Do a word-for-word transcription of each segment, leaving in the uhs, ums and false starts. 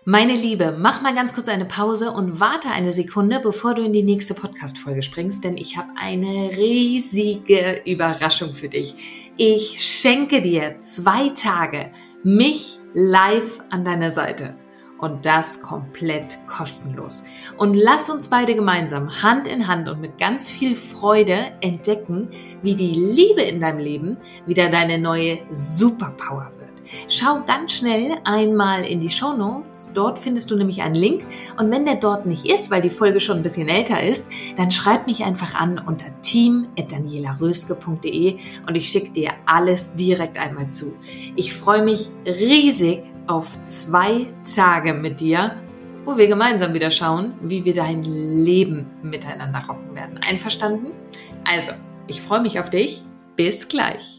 Meine Liebe, mach mal ganz kurz eine Pause und warte eine Sekunde, bevor du in die nächste Podcast-Folge springst, denn ich habe eine riesige Überraschung für dich. Ich schenke dir zwei Tage mich live an deiner Seite und das komplett kostenlos. Und lass uns beide gemeinsam Hand in Hand und mit ganz viel Freude entdecken, wie die Liebe in deinem Leben wieder deine neue Superpower wird. Schau ganz schnell einmal in die Shownotes, dort findest du nämlich einen Link und wenn der dort nicht ist, weil die Folge schon ein bisschen älter ist, dann schreib mich einfach an unter team at daniela röske punkt de und ich schicke dir alles direkt einmal zu. Ich freue mich riesig auf zwei Tage mit dir, wo wir gemeinsam wieder schauen, wie wir dein Leben miteinander rocken werden. Einverstanden? Also, ich freue mich auf dich. Bis gleich.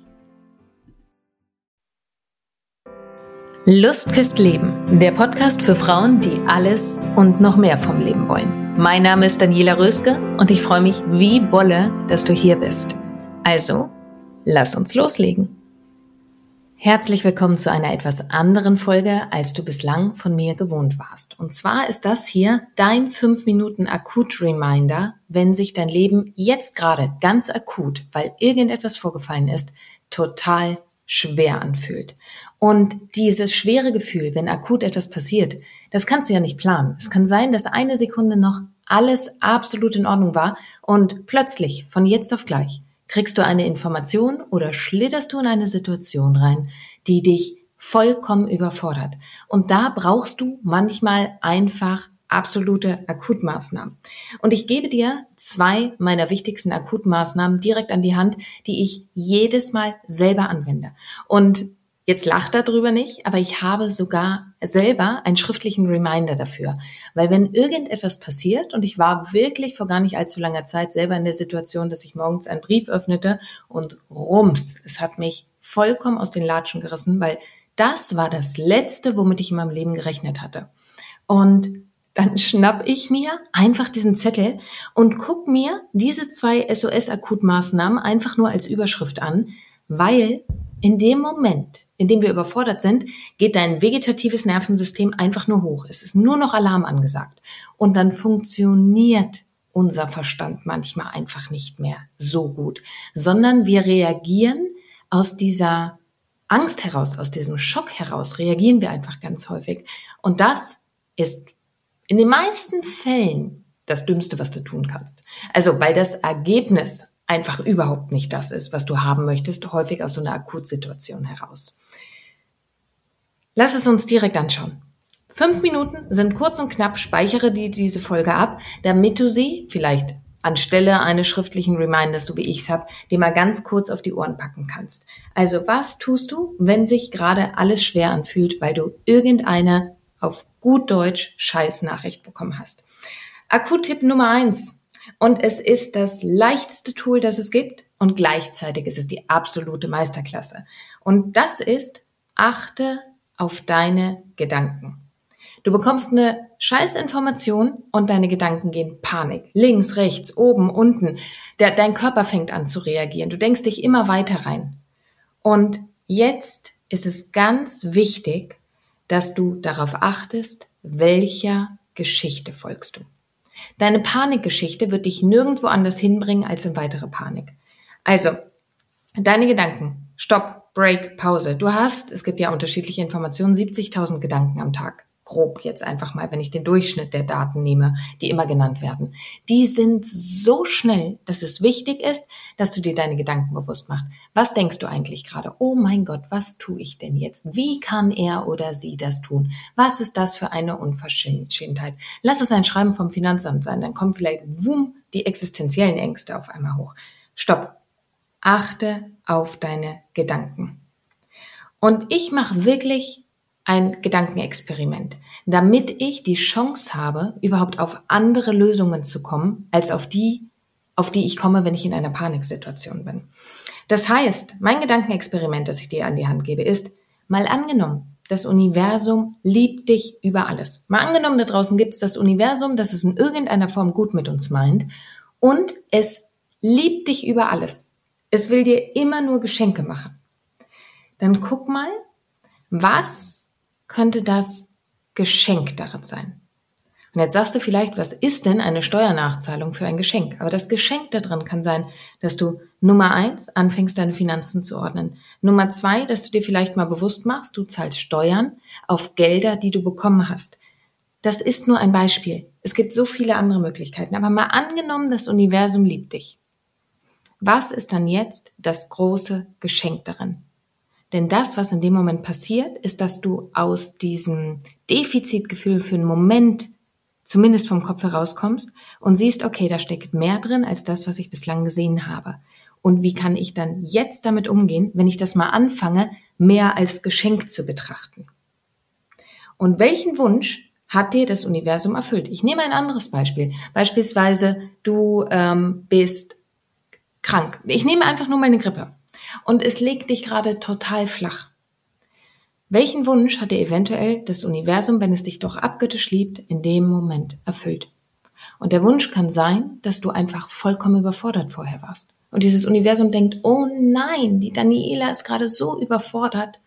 Lust küsst Leben, der Podcast für Frauen, die alles und noch mehr vom Leben wollen. Mein Name ist Daniela Röske und ich freue mich wie Bolle, dass du hier bist. Also, lass uns loslegen. Herzlich willkommen zu einer etwas anderen Folge, als du bislang von mir gewohnt warst. Und zwar ist das hier dein fünf Minuten Akut-Reminder, wenn sich dein Leben jetzt gerade ganz akut, weil irgendetwas vorgefallen ist, total schwer anfühlt. Und dieses schwere Gefühl, wenn akut etwas passiert, das kannst du ja nicht planen. Es kann sein, dass eine Sekunde noch alles absolut in Ordnung war und plötzlich, von jetzt auf gleich, kriegst du eine Information oder schlitterst du in eine Situation rein, die dich vollkommen überfordert. Und da brauchst du manchmal einfach absolute Akutmaßnahmen. Und ich gebe dir zwei meiner wichtigsten Akutmaßnahmen direkt an die Hand, die ich jedes Mal selber anwende. Und jetzt lacht darüber nicht, aber ich habe sogar selber einen schriftlichen Reminder dafür. Weil wenn irgendetwas passiert, und ich war wirklich vor gar nicht allzu langer Zeit selber in der Situation, dass ich morgens einen Brief öffnete und rums, es hat mich vollkommen aus den Latschen gerissen, weil das war das Letzte, womit ich in meinem Leben gerechnet hatte. Und dann schnapp ich mir einfach diesen Zettel und guck mir diese zwei S O S-Akutmaßnahmen einfach nur als Überschrift an, weil in dem Moment, in dem wir überfordert sind, geht dein vegetatives Nervensystem einfach nur hoch. Es ist nur noch Alarm angesagt. Und dann funktioniert unser Verstand manchmal einfach nicht mehr so gut, sondern wir reagieren aus dieser Angst heraus, aus diesem Schock heraus, reagieren wir einfach ganz häufig. Und das ist in den meisten Fällen das Dümmste, was du tun kannst. Also, weil das Ergebnis einfach überhaupt nicht das ist, was du haben möchtest, häufig aus so einer Akutsituation heraus. Lass es uns direkt anschauen. Fünf Minuten sind kurz und knapp, speichere dir diese Folge ab, damit du sie vielleicht anstelle eines schriftlichen Reminders, so wie ich es habe, dir mal ganz kurz auf die Ohren packen kannst. Also, was tust du, wenn sich gerade alles schwer anfühlt, weil du irgendeine auf gut Deutsch Scheißnachricht bekommen hast? Akut-Tipp Nummer eins. Und es ist das leichteste Tool, das es gibt und gleichzeitig ist es die absolute Meisterklasse. Und das ist, achte auf deine Gedanken. Du bekommst eine Scheißinformation und deine Gedanken gehen Panik. Links, rechts, oben, unten. Der, dein Körper fängt an zu reagieren. Du denkst dich immer weiter rein. Und jetzt ist es ganz wichtig, dass du darauf achtest, welcher Geschichte folgst du. Deine Panikgeschichte wird dich nirgendwo anders hinbringen als in weitere Panik. Also, deine Gedanken. Stopp, Break, Pause. Du hast, es gibt ja unterschiedliche Informationen, siebzigtausend Gedanken am Tag. Grob jetzt einfach mal, wenn ich den Durchschnitt der Daten nehme, die immer genannt werden. Die sind so schnell, dass es wichtig ist, dass du dir deine Gedanken bewusst machst. Was denkst du eigentlich gerade? Oh mein Gott, was tue ich denn jetzt? Wie kann er oder sie das tun? Was ist das für eine Unverschämtheit? Lass es ein Schreiben vom Finanzamt sein, dann kommen vielleicht, wumm, die existenziellen Ängste auf einmal hoch. Stopp. Achte auf deine Gedanken. Und ich mache wirklich ein Gedankenexperiment, damit ich die Chance habe, überhaupt auf andere Lösungen zu kommen, als auf die, auf die ich komme, wenn ich in einer Paniksituation bin. Das heißt, mein Gedankenexperiment, das ich dir an die Hand gebe, ist, mal angenommen, das Universum liebt dich über alles. Mal angenommen, da draußen gibt es das Universum, das es in irgendeiner Form gut mit uns meint und es liebt dich über alles. Es will dir immer nur Geschenke machen. Dann guck mal, was könnte das Geschenk darin sein. Und jetzt sagst du vielleicht, was ist denn eine Steuernachzahlung für ein Geschenk? Aber das Geschenk darin kann sein, dass du Nummer eins anfängst, deine Finanzen zu ordnen. Nummer zwei, dass du dir vielleicht mal bewusst machst, du zahlst Steuern auf Gelder, die du bekommen hast. Das ist nur ein Beispiel. Es gibt so viele andere Möglichkeiten. Aber mal angenommen, das Universum liebt dich. Was ist dann jetzt das große Geschenk darin? Denn das, was in dem Moment passiert, ist, dass du aus diesem Defizitgefühl für einen Moment zumindest vom Kopf herauskommst und siehst, okay, da steckt mehr drin als das, was ich bislang gesehen habe. Und wie kann ich dann jetzt damit umgehen, wenn ich das mal anfange, mehr als Geschenk zu betrachten? Und welchen Wunsch hat dir das Universum erfüllt? Ich nehme ein anderes Beispiel. Beispielsweise, du ähm, bist krank. Ich nehme einfach nur mal eine Grippe. Und es legt dich gerade total flach. Welchen Wunsch hat dir eventuell das Universum, wenn es dich doch abgöttisch liebt, in dem Moment erfüllt? Und der Wunsch kann sein, dass du einfach vollkommen überfordert vorher warst. Und dieses Universum denkt, oh nein, die Daniela ist gerade so überfordert.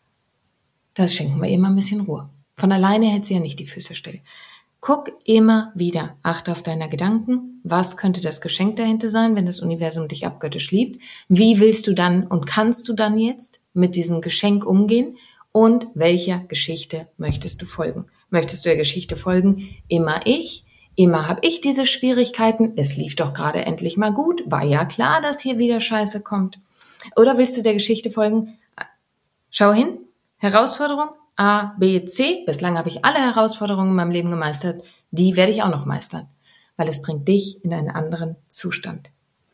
Das schenken wir ihr mal ein bisschen Ruhe. Von alleine hält sie ja nicht die Füße still. Guck immer wieder, achte auf deine Gedanken. Was könnte das Geschenk dahinter sein, wenn das Universum dich abgöttisch liebt? Wie willst du dann und kannst du dann jetzt mit diesem Geschenk umgehen? Und welcher Geschichte möchtest du folgen? Möchtest du der Geschichte folgen? Immer ich, immer habe ich diese Schwierigkeiten. Es lief doch gerade endlich mal gut. War ja klar, dass hier wieder Scheiße kommt. Oder willst du der Geschichte folgen? Schau hin, Herausforderung A, B, C. Bislang habe ich alle Herausforderungen in meinem Leben gemeistert. Die werde ich auch noch meistern, weil es bringt dich in einen anderen Zustand.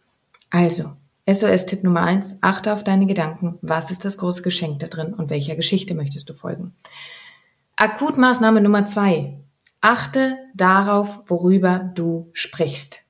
Also, S O S-Tipp Nummer eins, achte auf deine Gedanken. Was ist das große Geschenk da drin und welcher Geschichte möchtest du folgen? Akutmaßnahme Nummer zwei, achte darauf, worüber du sprichst.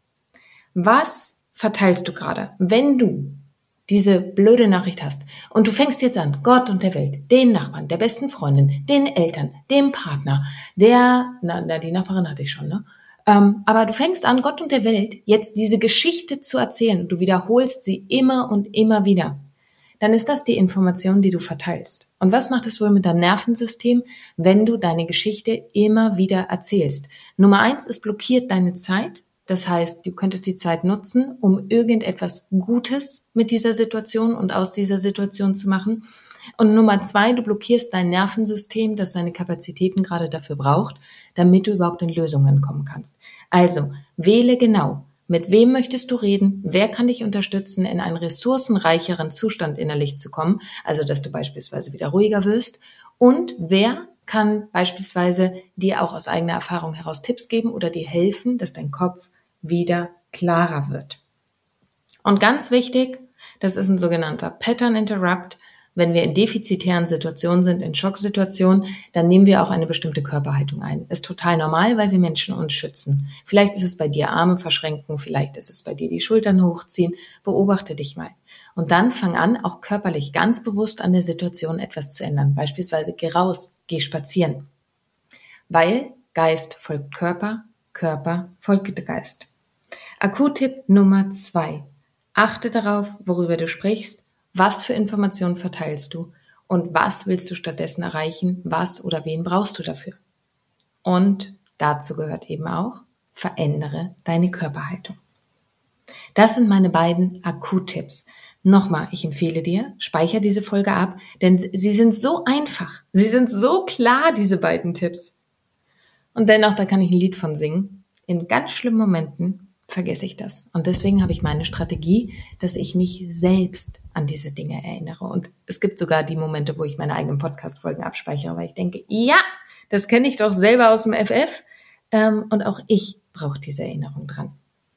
Was verteilst du gerade? Wenn du diese blöde Nachricht hast und du fängst jetzt an, Gott und der Welt, den Nachbarn, der besten Freundin, den Eltern, dem Partner, der, na, na die Nachbarin hatte ich schon, ne? Ähm, aber du fängst an, Gott und der Welt jetzt diese Geschichte zu erzählen und du wiederholst sie immer und immer wieder. Dann ist das die Information, die du verteilst. Und was macht es wohl mit deinem Nervensystem, wenn du deine Geschichte immer wieder erzählst? Nummer eins, es blockiert deine Zeit. Das heißt, du könntest die Zeit nutzen, um irgendetwas Gutes mit dieser Situation und aus dieser Situation zu machen. Und Nummer zwei, du blockierst dein Nervensystem, das seine Kapazitäten gerade dafür braucht, damit du überhaupt in Lösungen kommen kannst. Also, wähle genau. Mit wem möchtest du reden? Wer kann dich unterstützen, in einen ressourcenreicheren Zustand innerlich zu kommen? Also, dass du beispielsweise wieder ruhiger wirst. Und wer kann beispielsweise dir auch aus eigener Erfahrung heraus Tipps geben oder dir helfen, dass dein Kopf wieder klarer wird. Und ganz wichtig, das ist ein sogenannter Pattern Interrupt. Wenn wir in defizitären Situationen sind, in Schocksituationen, dann nehmen wir auch eine bestimmte Körperhaltung ein. Ist total normal, weil wir Menschen uns schützen. Vielleicht ist es bei dir Arme verschränken, vielleicht ist es bei dir die Schultern hochziehen. Beobachte dich mal. Und dann fang an, auch körperlich ganz bewusst an der Situation etwas zu ändern. Beispielsweise geh raus, geh spazieren. Weil Geist folgt Körper, Körper folgt Geist. Akuttipp Nummer zwei. Achte darauf, worüber du sprichst, was für Informationen verteilst du und was willst du stattdessen erreichen, was oder wen brauchst du dafür. Und dazu gehört eben auch, verändere deine Körperhaltung. Das sind meine beiden Akuttipps. Nochmal, ich empfehle dir, speichere diese Folge ab, denn sie sind so einfach, sie sind so klar, diese beiden Tipps. Und dennoch, da kann ich ein Lied von singen. In ganz schlimmen Momenten vergesse ich das. Und deswegen habe ich meine Strategie, dass ich mich selbst an diese Dinge erinnere. Und es gibt sogar die Momente, wo ich meine eigenen Podcast-Folgen abspeichere, weil ich denke, ja, das kenne ich doch selber aus dem F F. Und auch ich brauche diese Erinnerung dran.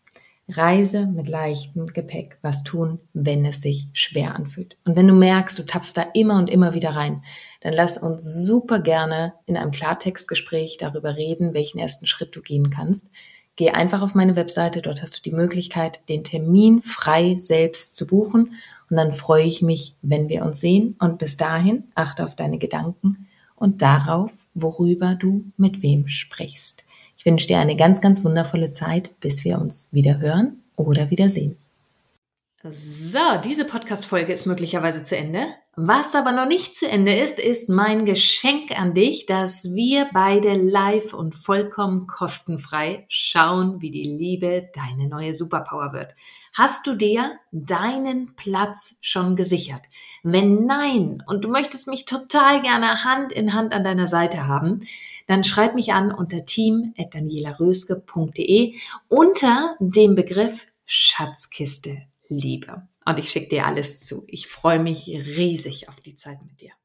Reise mit leichtem Gepäck. Was tun, wenn es sich schwer anfühlt. Und wenn du merkst, du tappst da immer und immer wieder rein, dann lass uns super gerne in einem Klartextgespräch darüber reden, welchen ersten Schritt du gehen kannst. Geh einfach auf meine Webseite, dort hast du die Möglichkeit, den Termin frei selbst zu buchen. Und dann freue ich mich, wenn wir uns sehen. Und bis dahin achte auf deine Gedanken und darauf, worüber du mit wem sprichst. Ich wünsche dir eine ganz, ganz wundervolle Zeit, bis wir uns wieder hören oder wiedersehen. So, diese Podcast-Folge ist möglicherweise zu Ende, Was aber noch nicht zu Ende ist, ist mein Geschenk an dich, dass wir beide live und vollkommen kostenfrei schauen, wie die Liebe deine neue Superpower wird. Hast du dir deinen Platz schon gesichert? Wenn nein und du möchtest mich total gerne Hand in Hand an deiner Seite haben, dann schreib mich an unter team at daniela röske punkt de unter dem Begriff Schatzkiste Liebe. Und ich schicke dir alles zu. Ich freue mich riesig auf die Zeit mit dir.